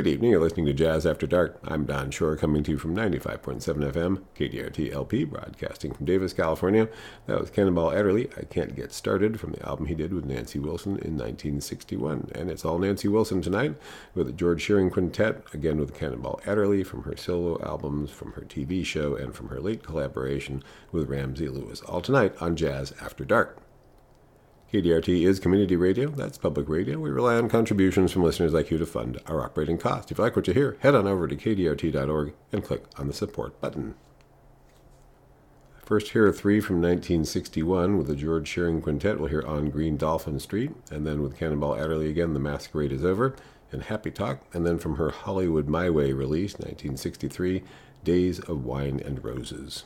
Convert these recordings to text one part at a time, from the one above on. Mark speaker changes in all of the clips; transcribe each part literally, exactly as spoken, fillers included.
Speaker 1: Good evening. You're listening to Jazz After Dark. I'm Don Shore, coming to you from ninety-five point seven F M, K D R T L P, broadcasting from Davis, California. That was Cannonball Adderley, I Can't Get Started, from the album he did with Nancy Wilson in nineteen sixty-one. And it's all Nancy Wilson tonight with the George Shearing Quintet, again with Cannonball Adderley, from her solo albums, from her T V show, and from her late collaboration with Ramsey Lewis. All tonight on Jazz After Dark. K D R T is community radio. That's public radio. We rely on contributions from listeners like you to fund our operating cost. If you like what you hear, head on over to K D R T dot org and click on the support button. First, here are three from nineteen sixty-one with the George Shearing Quintet. We'll hear On Green Dolphin Street, and then with Cannonball Adderley again, The Masquerade Is Over, and Happy Talk, and then from her Hollywood My Way release, nineteen sixty-three, Days of Wine and Roses.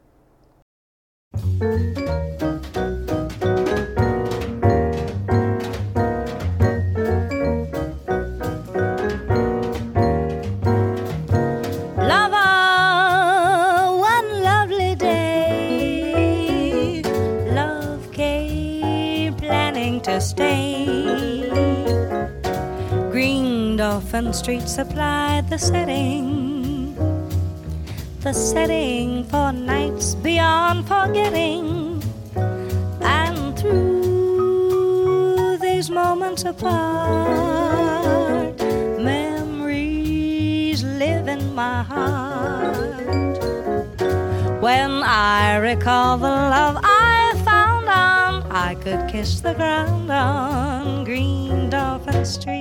Speaker 2: Dolphin Street supplied the setting, the setting for nights beyond forgetting. And through these moments apart, memories live in my heart. When I recall the love I found on, I could kiss the ground on Green Dolphin Street.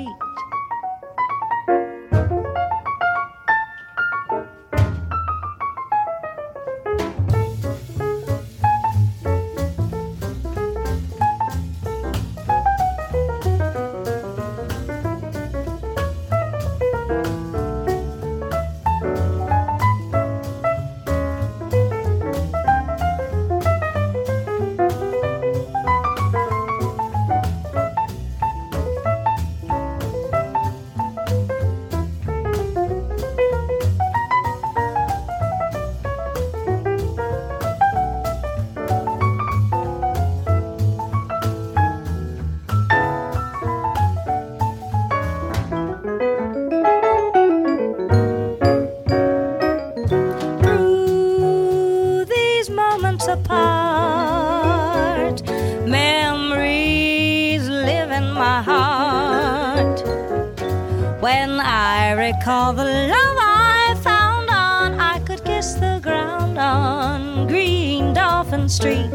Speaker 2: Apart, memories live in my heart. When I recall the love I found on, I could kiss the ground on Green Dolphin Street.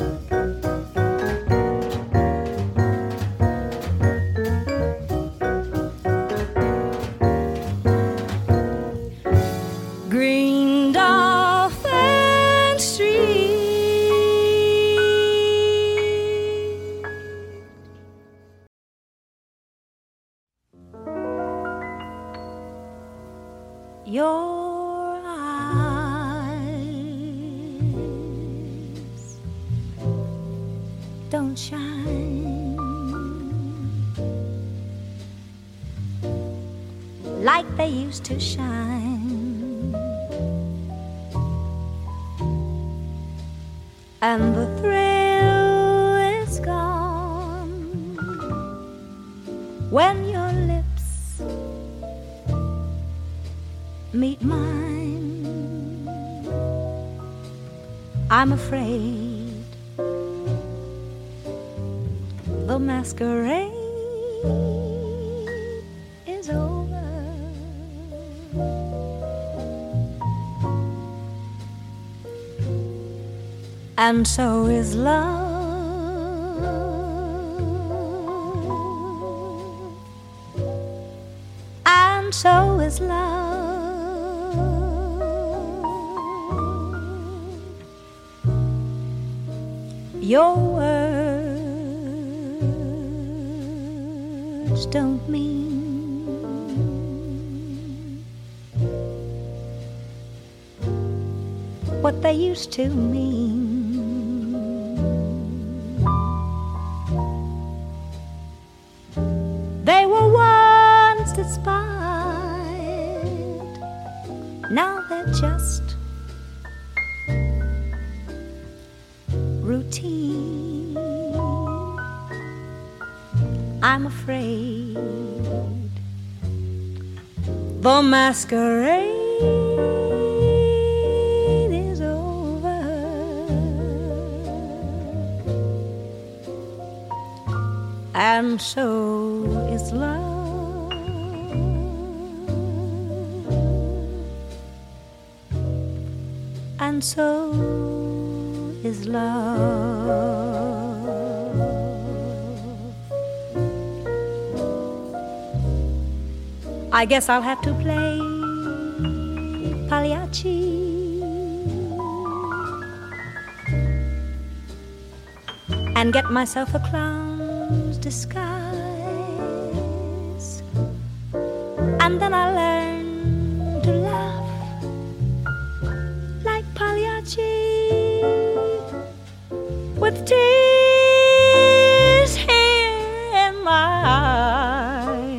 Speaker 2: Green Dolphin Street. Your eyes don't shine like they used to shine, and the thrill is gone when your lips meet mine. I'm afraid the masquerade is over, and so is love, and so is love. Your words don't mean what they used to mean. They were once inspired, now they're just routine. I'm afraid The masquerade is over, and so is love. And so is love. I guess I'll have to play Pagliacci and get myself a clown's disguise, and then I'll learn to laugh like Pagliacci with tears here in my eyes.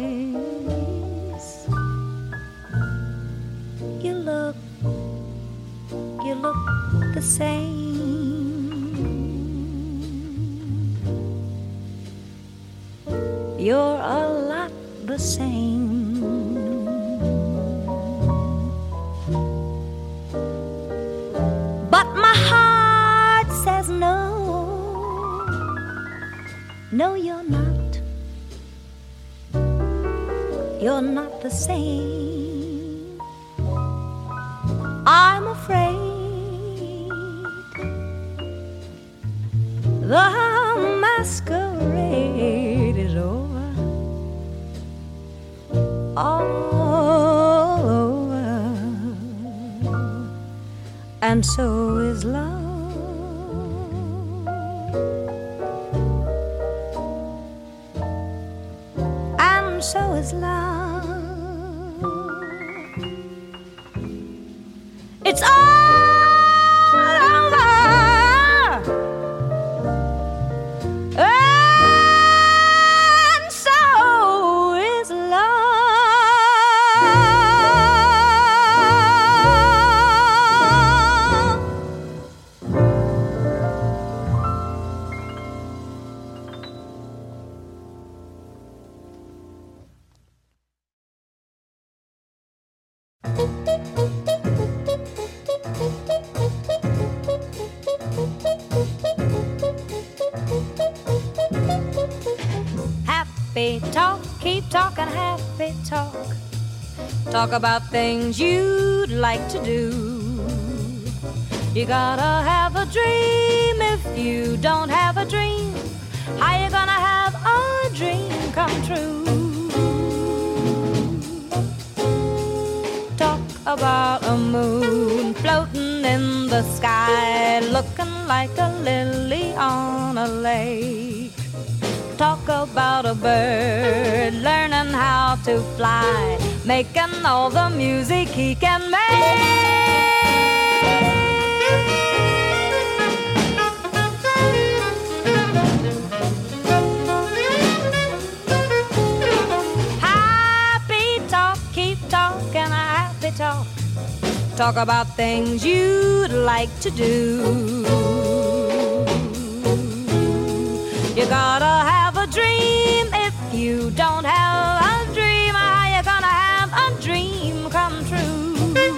Speaker 2: You look, you look the same. You're a lot the same. But my heart says no. No, you're not. You're not the same. I'm afraid the masquerade is over, all over, and so is love. And so is love. It's all over, and so is love. Happy talk, keep talking happy talk. Talk about things you'd like to do. You gotta have a dream. If you don't have a dream, how you gonna have a dream come true? Talk about a moon floating in the sky, looking like a lily on a lake. Talk about a bird learning how to fly, making all the music he can make. Happy talk, keep talking a happy talk. Talk about things you'd like to do. You gotta have a dream. If you don't have a dream, how you gonna have a dream come true?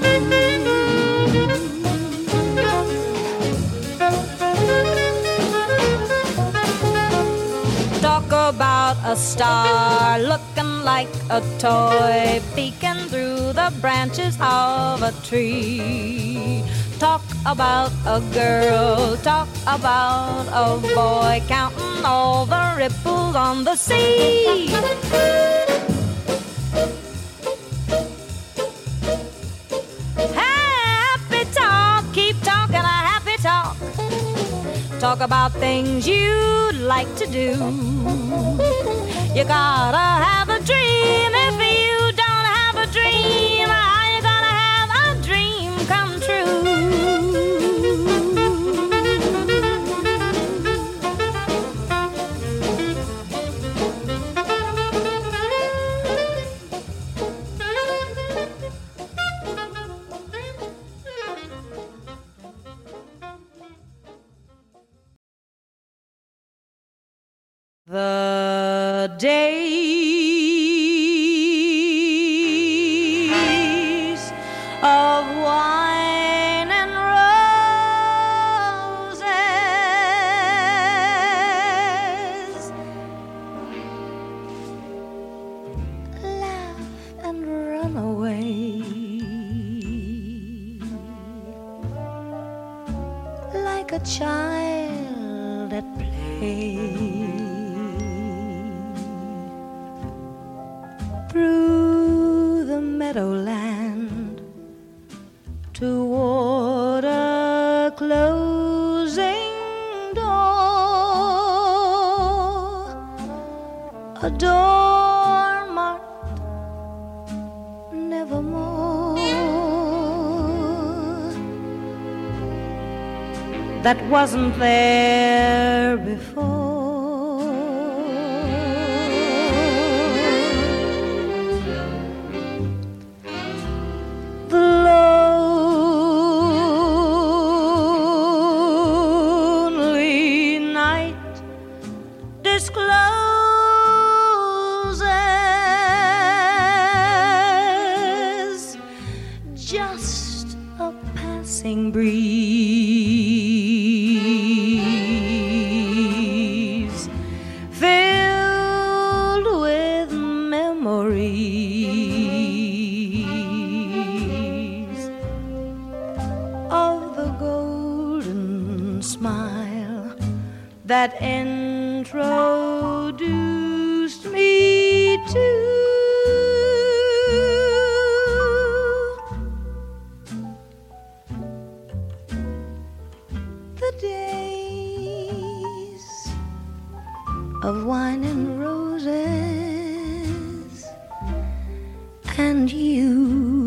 Speaker 2: Talk about a star looking like a toy, peeking through the branches of a tree. Talk about a girl, talk about a boy, counting all the ripples on the sea. Happy talk, keep talking a happy talk. Talk about things you'd like to do. You gotta have a dream. If you don't have a dream, how you gonna have a dream come true? The day like a child at play. Through the meadowland toward a closing door, a door marked nevermore, that wasn't there before. The lonely night discloses just a passing breeze, filled with memories of the golden smile that introduced me to the days of wine and roses and you.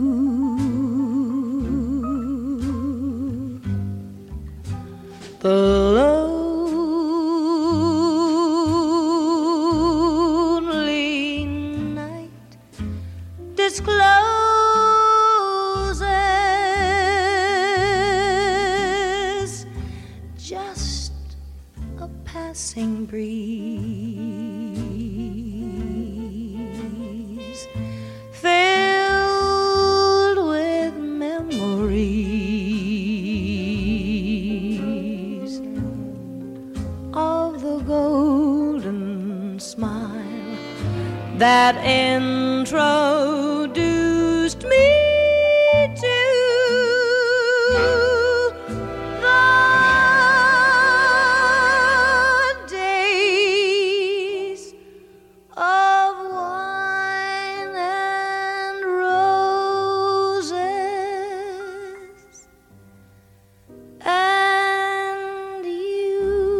Speaker 2: The lonely night discloses just a passing breeze, filled with memories of the golden smile that introduced me to the days of wine and roses and you.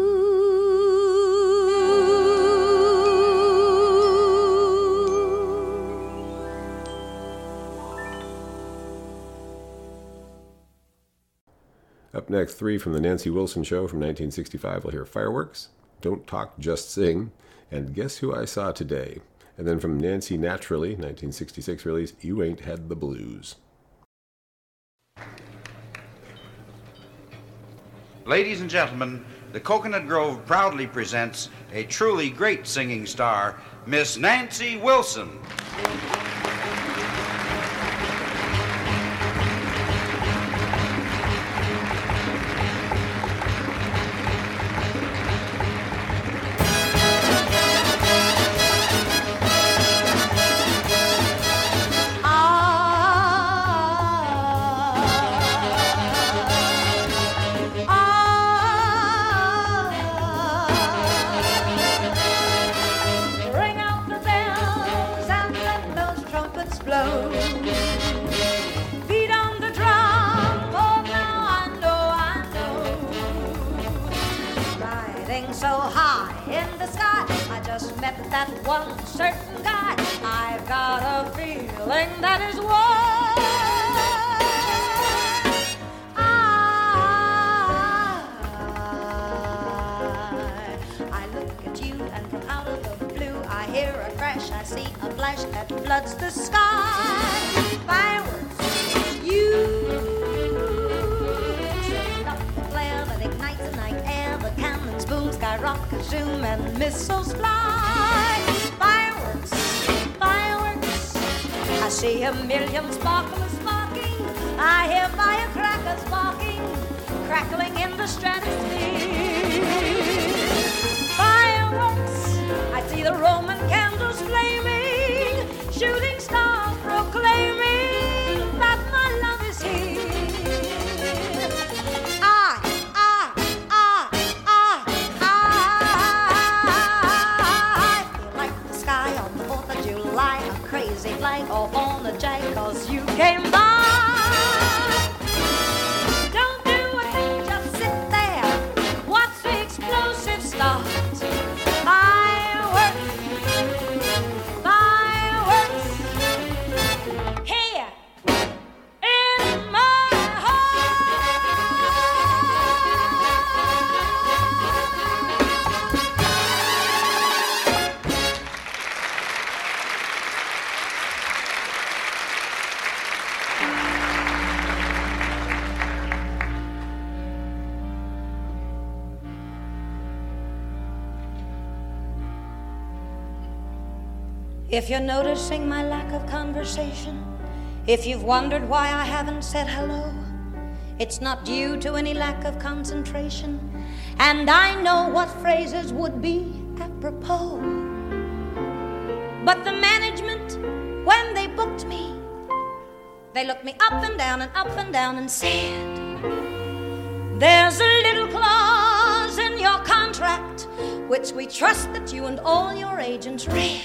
Speaker 1: Up next, three from the Nancy Wilson Show from nineteen sixty-five. We'll hear Fireworks, Don't Talk, Just Sing, and Guess Who I Saw Today. And then from Nancy Naturally, nineteen sixty-six release, You Ain't Had the Blues.
Speaker 3: Ladies and gentlemen, the Coconut Grove proudly presents a truly great singing star, Miss Nancy Wilson.
Speaker 2: Ring out the bells and let those trumpets blow. Beat on the drum, oh now I know, I know. Riding so high in the sky, I just met that one certain guy. I've got a feeling that is what I see a flash that floods the sky. Fireworks, you set up the flare that ignites the night air. The cannons boom, skyrocket, zoom, and missiles fly. Fireworks, fireworks, I see a million sparklers sparking. I hear firecrackers sparking, crackling in the stratosphere. Fireworks, I see the Roman candles flaming, shooting stars proclaiming that my love is here. I, I, If you're noticing my lack of conversation, if you've wondered why I haven't said hello, it's not due to any lack of concentration, and I know what phrases would be apropos. But the management, when they booked me, they looked me up and down and up and down and said, there's a little clause in your contract which we trust that you and all your agents read.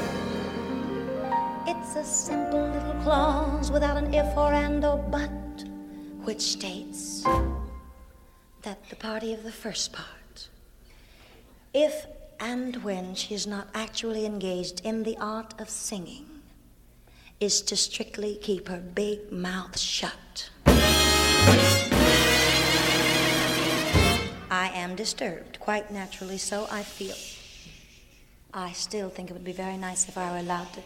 Speaker 2: It's a simple little clause without an if or and or but, which states that the party of the first part, if and when she is not actually engaged in the art of singing, is to strictly keep her big mouth shut. I am disturbed, quite naturally so, I feel. I still think it would be very nice if I were allowed to.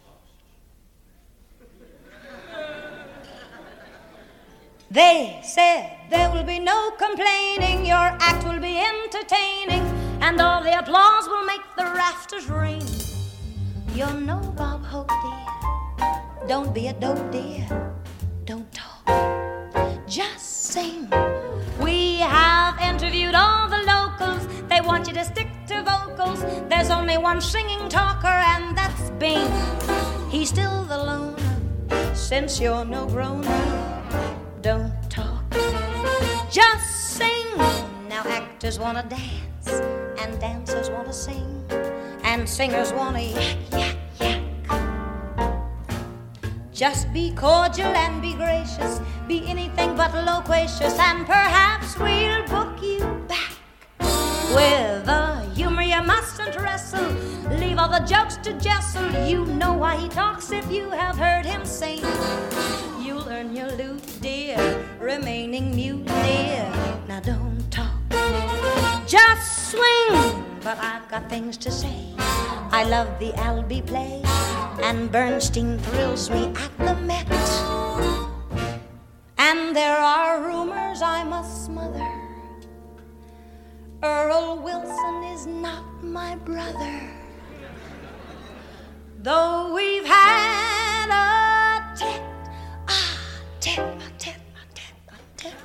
Speaker 2: They said there will be no complaining, your act will be entertaining, and all the applause will make the rafters ring. You're no Bob Hope, dear. Don't be a dope, dear. Don't talk. Just sing. We have interviewed all the locals. They want you to stick to vocals. There's only one singing talker, and that's Bing. He's still the loner, since you're no grown-up. Don't talk, just sing. Now actors wanna dance, and dancers wanna sing, and singers wanna yak, yak, yak. Just be cordial and be gracious, be anything but loquacious, and perhaps we'll book you back with a humor you mustn't wrestle. Leave all the jokes to Jessel. You know why he talks if you have heard him sing. You'll earn your loot, dear, remaining mute, dear. Now don't talk, just swing. But I've got things to say. I love the Albee play, and Bernstein thrills me at the Met. And there are rumors I must smother. Earl Wilson is not my brother, though we've had a tet. Ah, tet, a tet, a tet, a tet.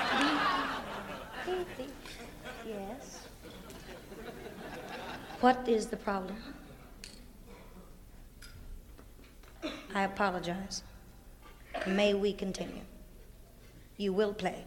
Speaker 2: Yes. What is the problem? I apologize. May we continue? You will play.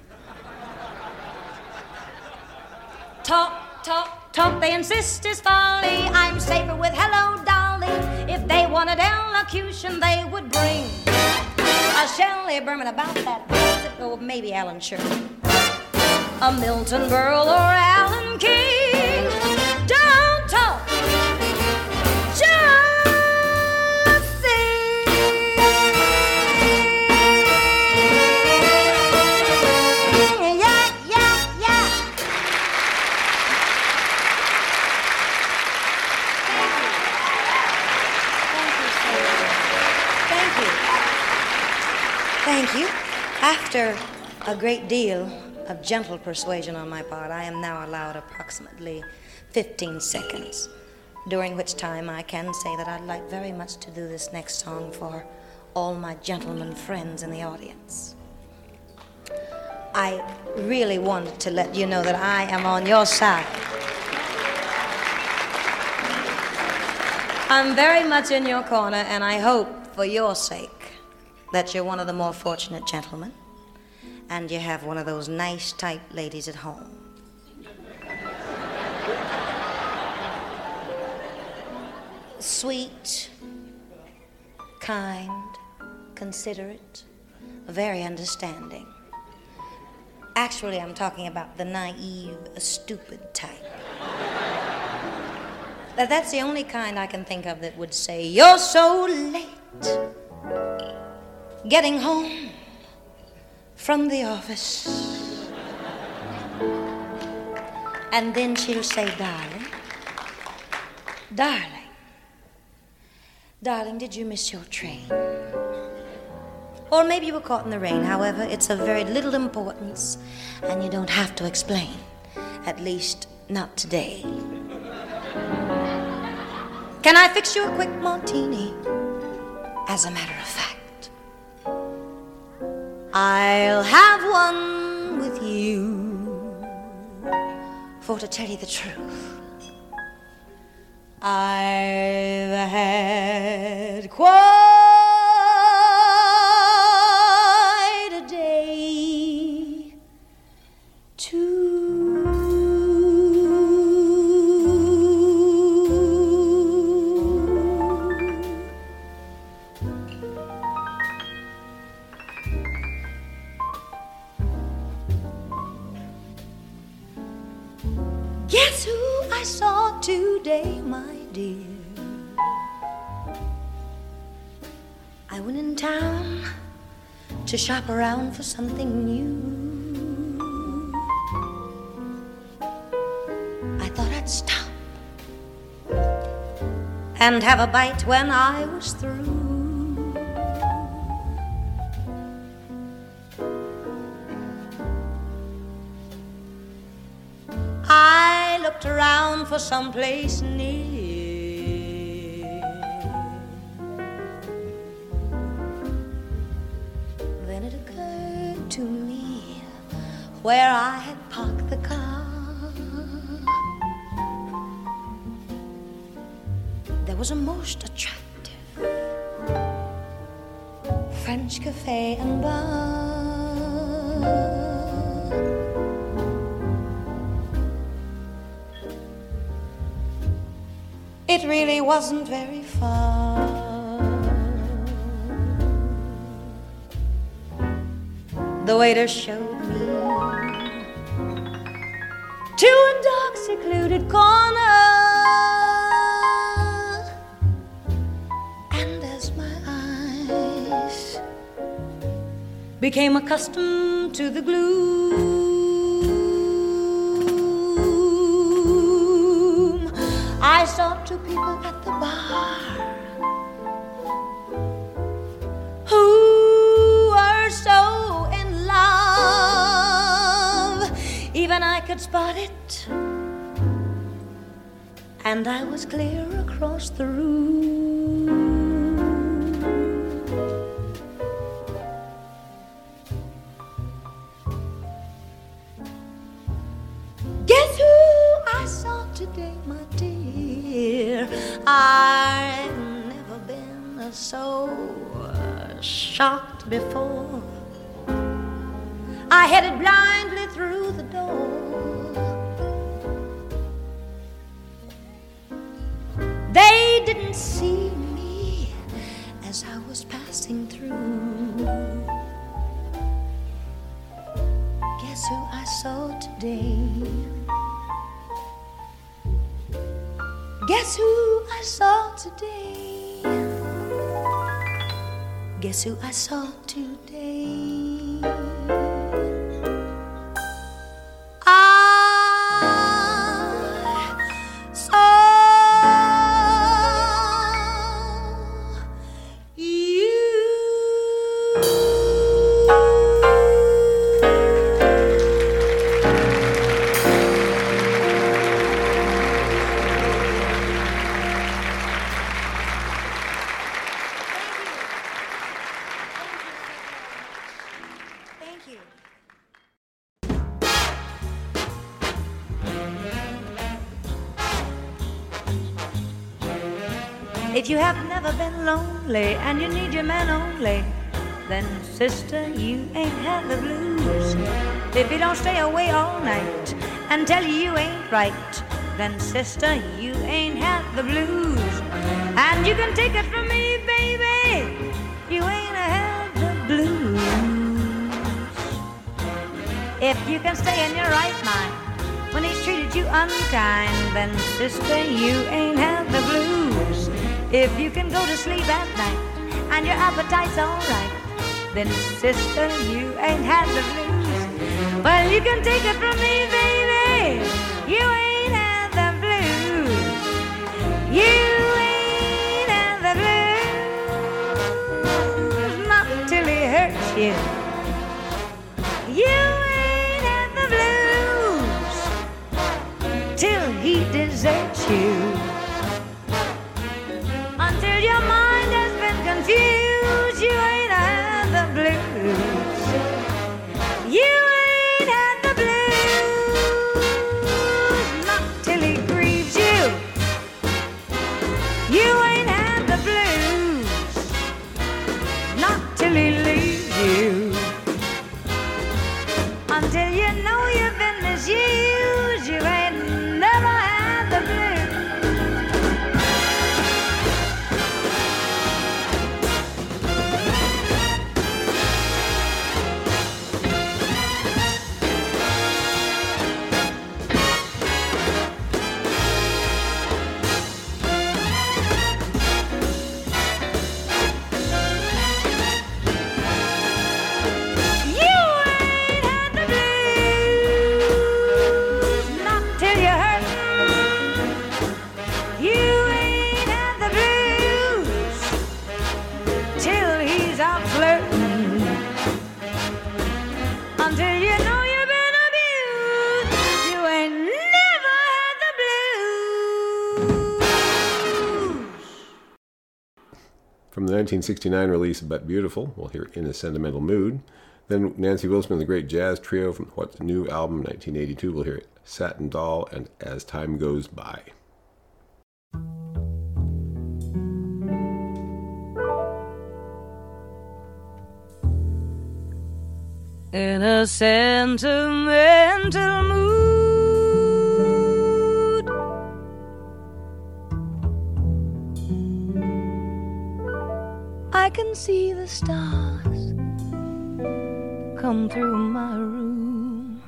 Speaker 2: Talk, talk, talk, they insist is folly. I'm safer with hello, Dolly. If they wanted elocution, they would bring a Shelley Berman about that, or maybe Alan Shirley, a Milton Berle or Alan King. Don't talk, just sing. Yeah, yeah, yeah. Thank you. Thank you. After a great deal of gentle persuasion on my part, I am now allowed approximately fifteen seconds, during which time I can say that I'd like very much to do this next song for all my gentlemen friends in the audience. I really wanted to let you know that I am on your side. I'm very much in your corner, and I hope, for your sake, that you're one of the more fortunate gentlemen, and you have one of those nice, tight ladies at home. Sweet, kind, considerate, very understanding. Actually, I'm talking about the naive, stupid type. That That's the only kind I can think of that would say, "You're so late getting home from the office." And then she'll say, "Darling, darling, darling, did you miss your train? Or maybe you were caught in the rain. However, it's of very little importance, and you don't have to explain. At least, not today." Can I fix you a quick martini? As a matter of fact, I'll have one with you. For to tell you the truth, I've had quite a day too. Guess who I saw today, my dear? I went in town to shop around for something new. I thought I'd stop and have a bite when I was through. I looked around for someplace near. Then it occurred to me where I had parked the car. There was a most attractive French cafe and bar. It really wasn't very far. The waiter showed me to a dark, secluded corner. And as my eyes became accustomed to the gloom, I saw two people at the bar who were so in love, even I could spot it, and I was clear across the room. Guess who I saw today, my dear? I've never been so shocked before. I headed blindly through the door. They didn't see me as I was passing through. Guess who I saw today? Guess who I saw today? Guess who I saw today? I saw you. Thank you. If you have never been lonely and you need your man only, then sister, you ain't had the blues. If he don't stay away all night and tell you you ain't right, then sister, you ain't had the blues. And you can take it from me, baby, you ain't had the blues. If you can stay in your right mind when he's treated you unkind, then sister, you ain't had the blues. If you can go to sleep at night and your appetite's alright, then sister, you ain't had the blues. Well, you can take it from me, baby, you ain't had the blues. You ain't had the blues, not till he hurts you. You ain't had the blues till he deserts you.
Speaker 1: nineteen sixty-nine release, But Beautiful. We'll hear In a Sentimental Mood. Then Nancy Wilson and the Great Jazz Trio from What's New album, nineteen eighty-two. We'll hear Satin Doll and As Time Goes By.
Speaker 2: In a sentimental mood, I can see the stars come through my room,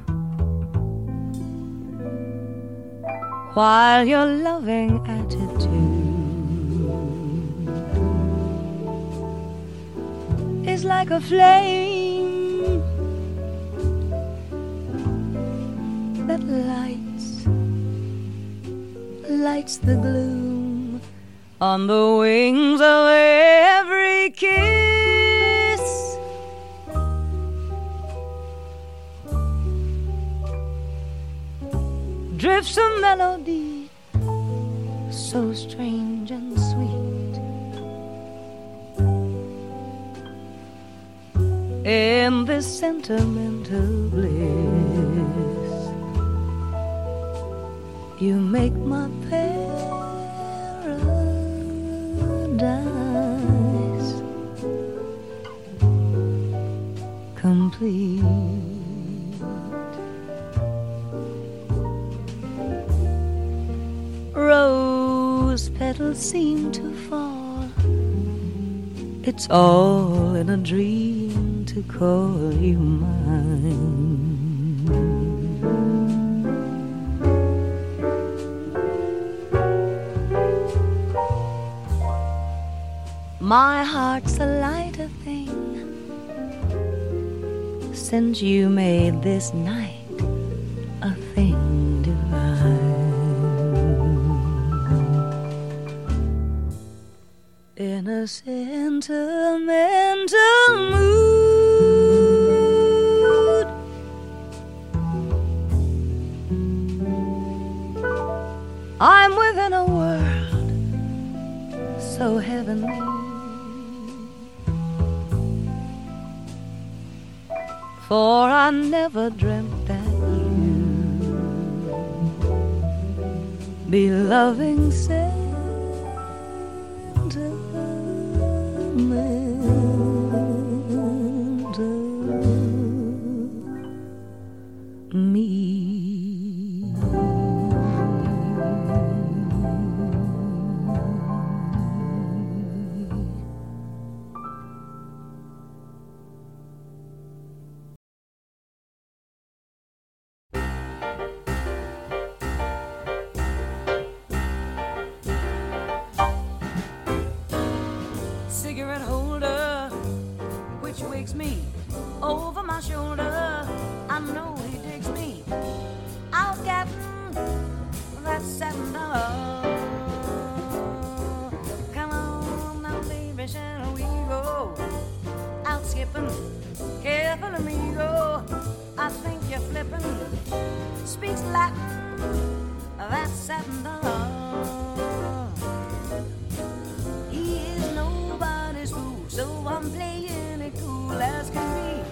Speaker 2: while your loving attitude is like a flame that lights, lights the gloom on the wings of every kiss. Drifts a melody so strange and sweet in this sentimental bliss. You make my paradise complete. Rose petals seem to fall. It's all in a dream to call you mine. My heart's a lighter thing since you made this night a thing divine. In a sentimental mood, I'm within a world so heavenly, for I never dreamt that you'd be loving sentimental me.
Speaker 4: Cigarette holder, which wakes me over my shoulder. I know he digs me. Out getting that satin doll. Come on now, baby, shall we go out skipping? Careful, amigo. I think you're flipping. Speaks Latin, that satin doll. So I'm playing it cool as can be.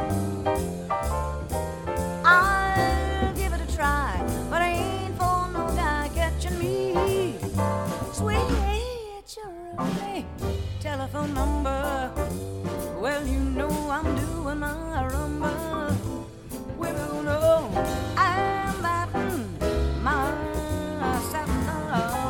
Speaker 4: I'll give it a try, but I ain't for no guy catching me. Switch your only telephone number. Well, you know I'm doing my rumba. We will know I'm batting my satin doll.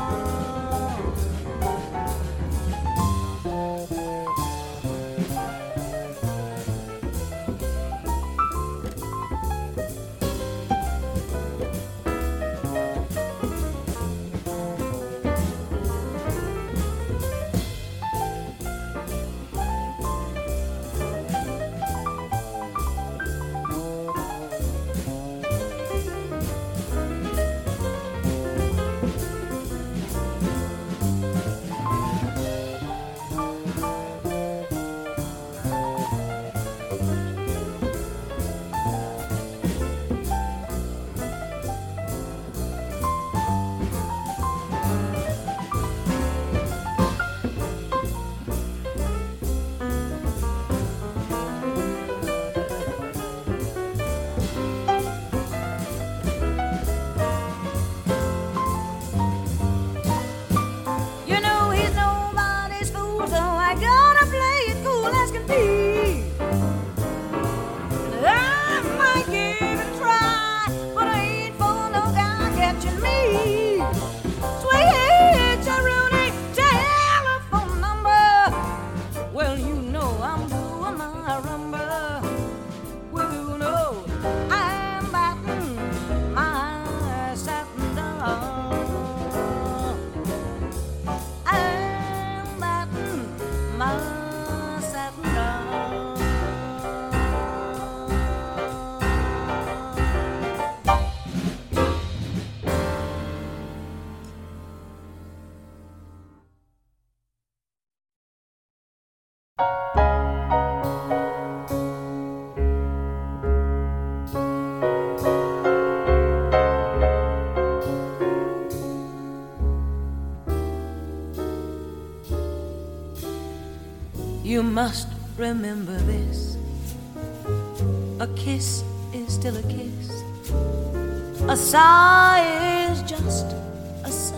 Speaker 4: must remember this. A kiss is still a kiss. A sigh is just a sigh.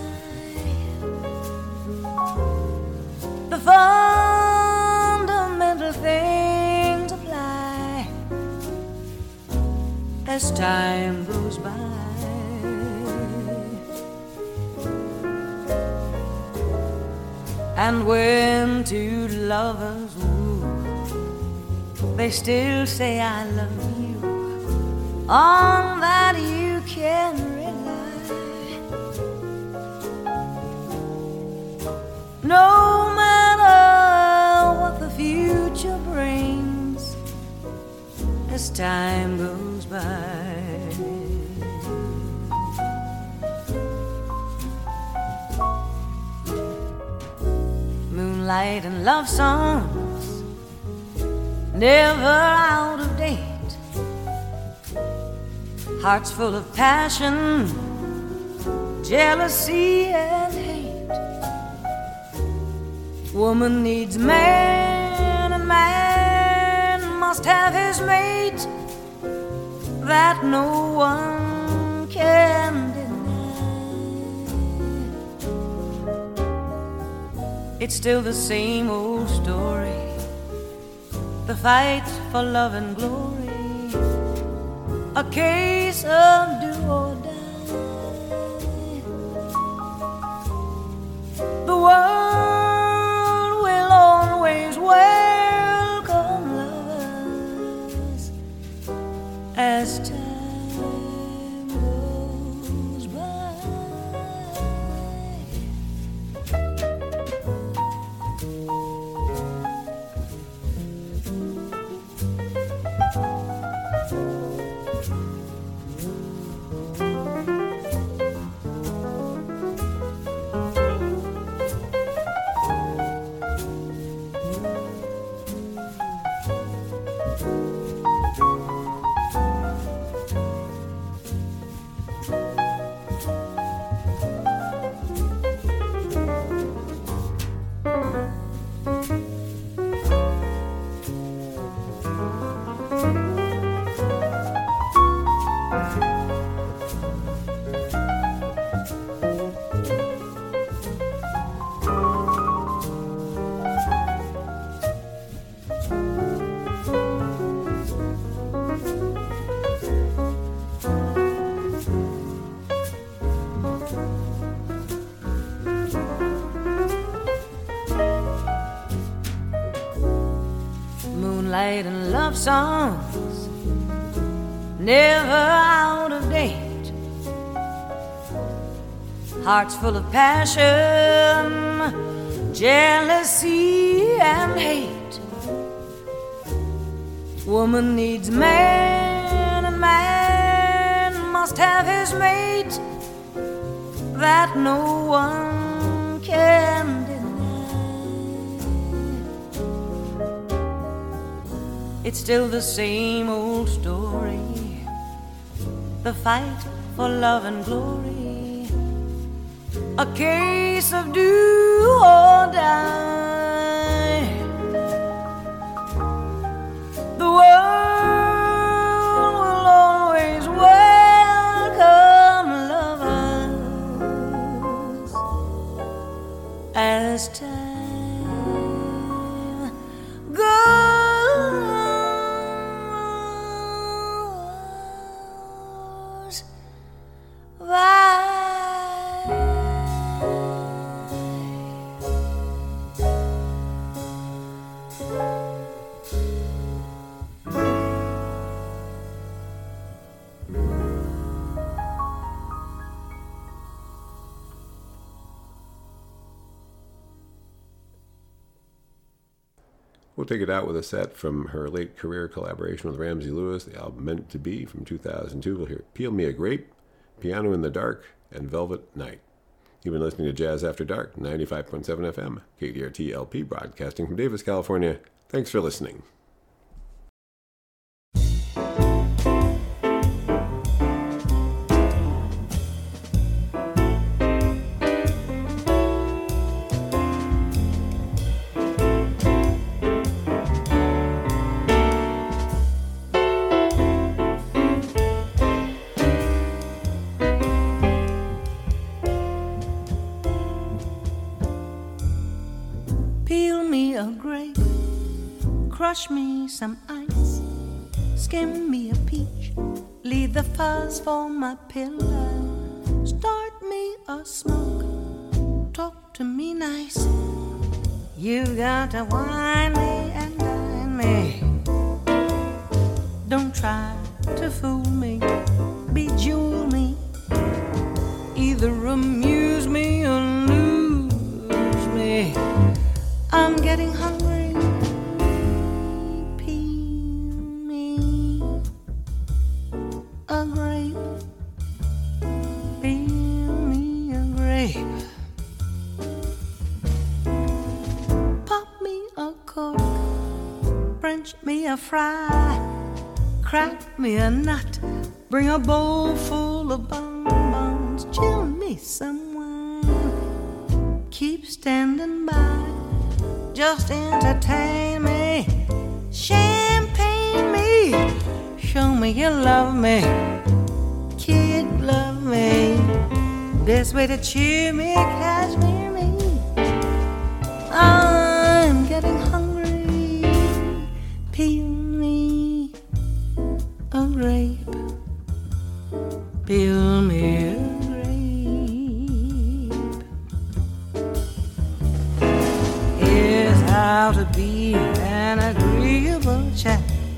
Speaker 4: The fundamental things apply as time goes by. And when two lovers woo, they still say I love you. On that you can rely. No matter what the future brings as time goes by. Moonlight and love songs, never out of date. Hearts full of passion, jealousy and hate. Woman needs man and man must have his mate. That no one can deny. It's still the same old story, the fight for love and glory. A case of do or die. The world will always welcome lovers as time goes by. Moonlight and love songs, never out of date. Hearts full of passion, jealousy and hate. Woman needs man and man must have his mate. That no one can deny. It's still the same old story, the fight for love and glory. A case of do or die. The world will always welcome lovers as time goes by.
Speaker 1: We'll take it out with a set from her late career collaboration with Ramsey Lewis, the album Meant to Be from two thousand two. We'll hear Peel Me a Grape, Piano in the Dark, and Velvet Night. You've been listening to Jazz After Dark, ninety-five point seven F M, K D R T L P, broadcasting from Davis, California. Thanks for listening.
Speaker 4: Crush me some ice, skim me a peach, leave the fuzz for my pillow. Start me a smoke, talk to me nice. You got to wine me and dine me. Don't try to fool me, bejewel me. Either amuse me or lose me. I'm getting hungry. Peel me a grape. Peel me a grape. Pop me a cork. French me a fry. Crack me a nut. Bring a bowl full of bonbons. Chill me some wine. Keep standing by. Just entertain me. Champagne me. Show me you love me. Kid, love me. Best way to cheer me, cashmere me. I'm getting hungry. Peel me a grape. Peel me a grape. Here's how to be an agreeable chap.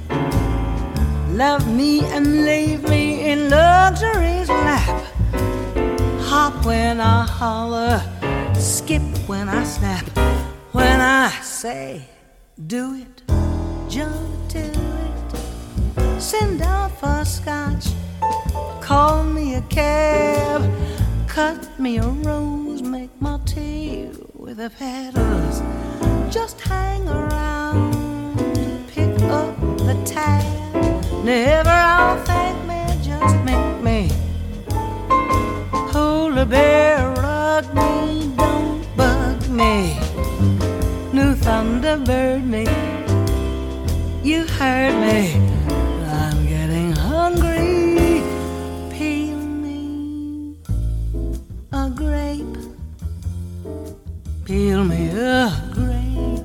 Speaker 4: Love me and leave me in luxury's lap. Hop when I holler, skip when I snap. When I say, do it, jump to it. Send out for scotch, call me a cab. Cut me a rose, make my tea with the petals. Just hang around, pick up the tab. Never I'll thank me, just make me. Hold a bear, rug me, don't bug me. New Thunderbird me, you heard me. I'm getting hungry. Peel me a grape. Peel me a grape.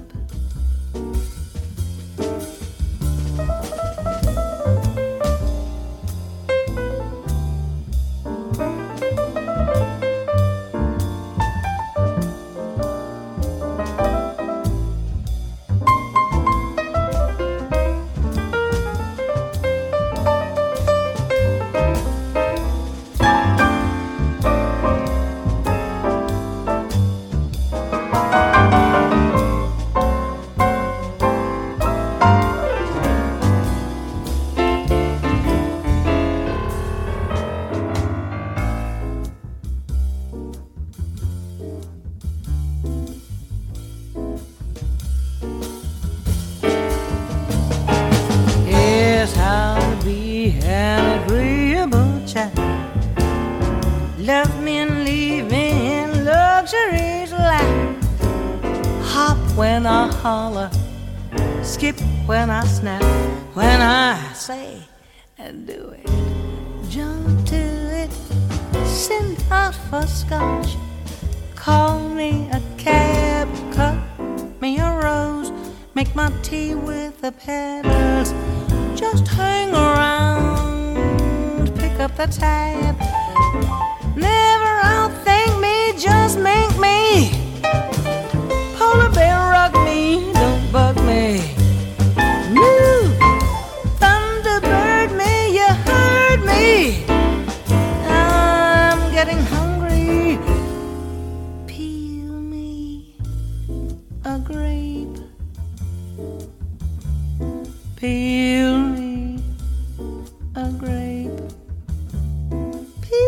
Speaker 4: Love me and leave me in luxury's lap. Hop when I holler, skip when I snap. When I say and do it, jump to it. Send out for scotch, call me a cab. Cut me a rose, make my tea with the petals. Just hang around, pick up the tab. Never outthank me, just make me. Polar bear, rug me, don't bug me. New Thunderbird me, you heard me. I'm getting hungry. Peel me a grape. Peel me a grape. Peel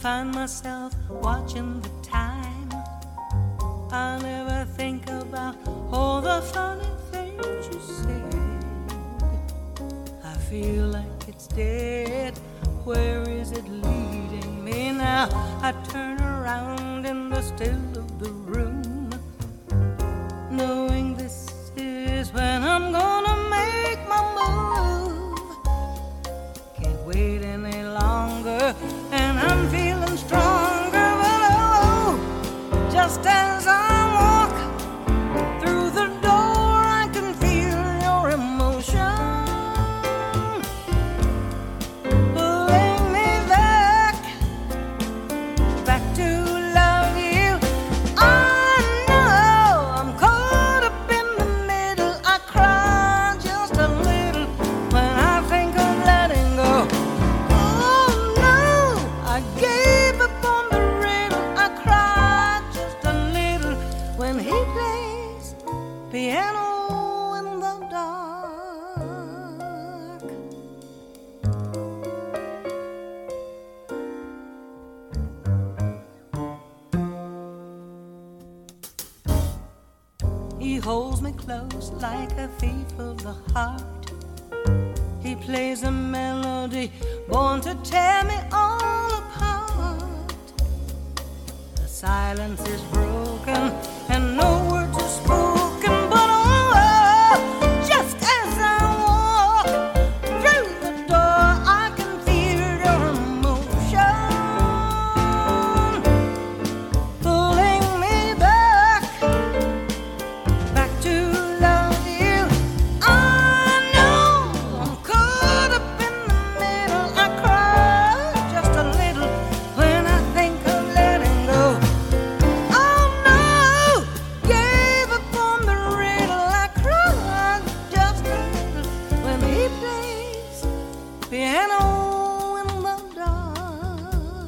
Speaker 2: find myself watching the time. I never think about all the funny things you said. I feel like it's dead. Where is it leading me now? I turn around in the still of the room, knowing this is when I'm gonna make my move. Can't wait any longer, and I'm feeling stronger. But oh, just as I walk through the door, I can feel your emotion pulling me back, back to love you. I know I'm caught up in the middle. I cry just a little when I think of letting go. Oh no, I gave up on the riddle. I cry just a little when he plays piano in the dark. He holds me close like a thief of the heart. He plays a melody born to tear me all apart. The silence is broken and no words are spoken. But oh, just as I walk through the door, I can feel your emotion pulling me back, back to love you. I know I'm caught up in the middle. I cry just a little when I think of letting go. Oh no, gave up on the riddle. I cry just a little when he plays piano in the dark.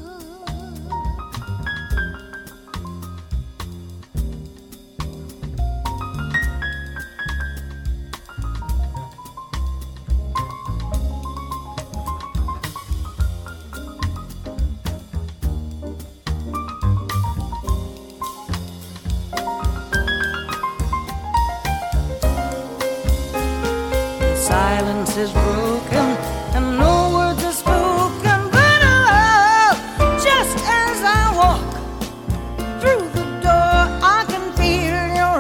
Speaker 2: The silence is broken and no words are spoken. But oh, just as I walk through the door, I can feel your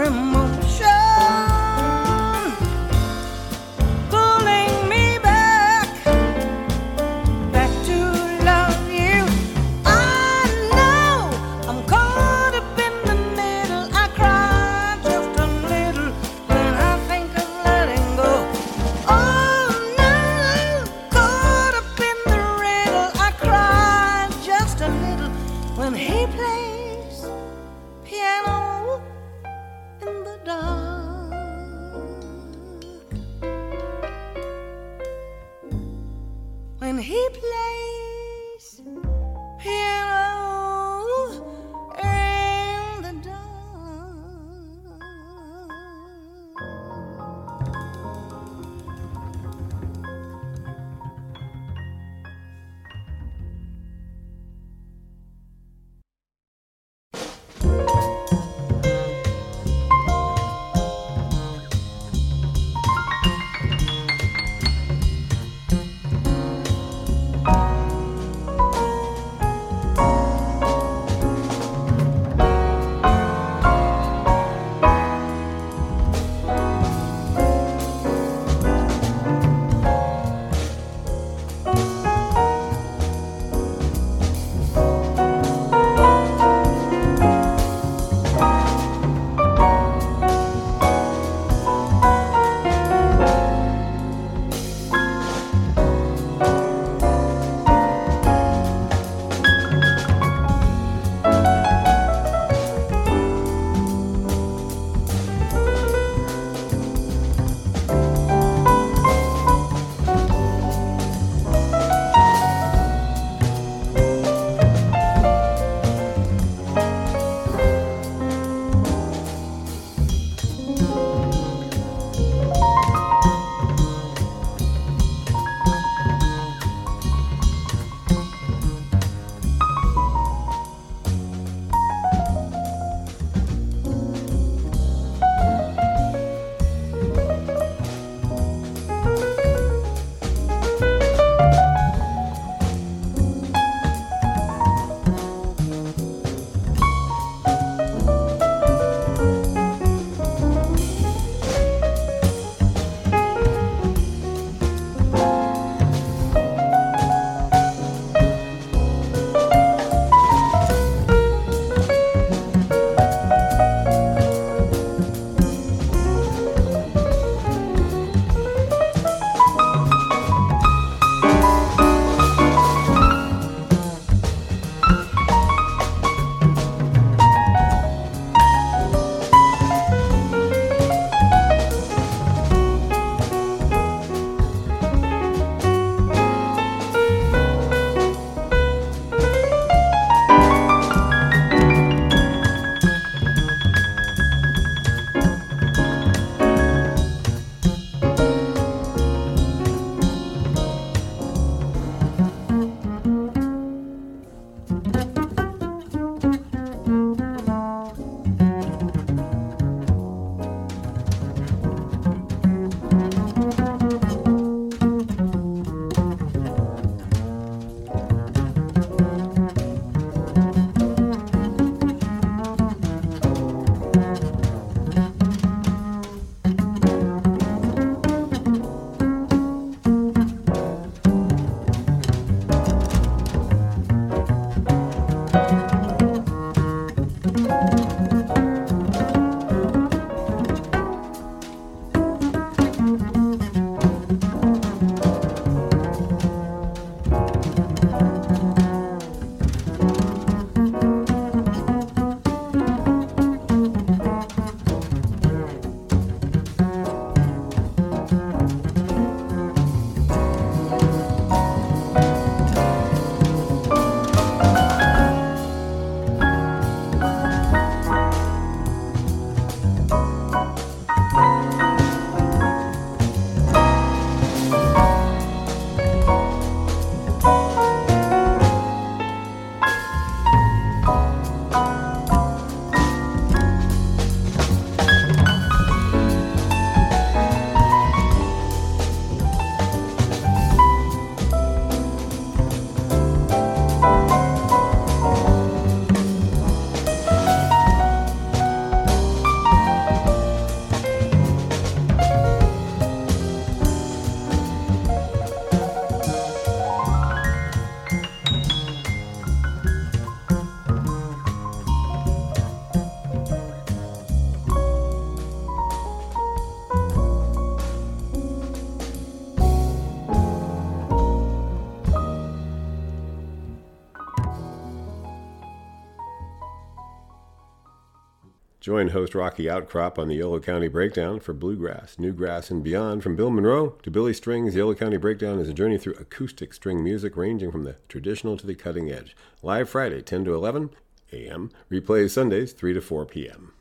Speaker 2: emotion pulling me back, back to love you. I know I'm caught up in the middle. I cry just a little when I think of letting go. Oh no, caught up in the riddle. I cry just a little when he plays piano in the dark. When he plays piano in the dark.
Speaker 1: Join host Rocky Outcrop on the Yolo County Breakdown for bluegrass, newgrass, and beyond. From Bill Monroe to Billy Strings, the Yolo County Breakdown is a journey through acoustic string music ranging from the traditional to the cutting edge. Live Friday, ten to eleven a m Replays Sundays, three to four p m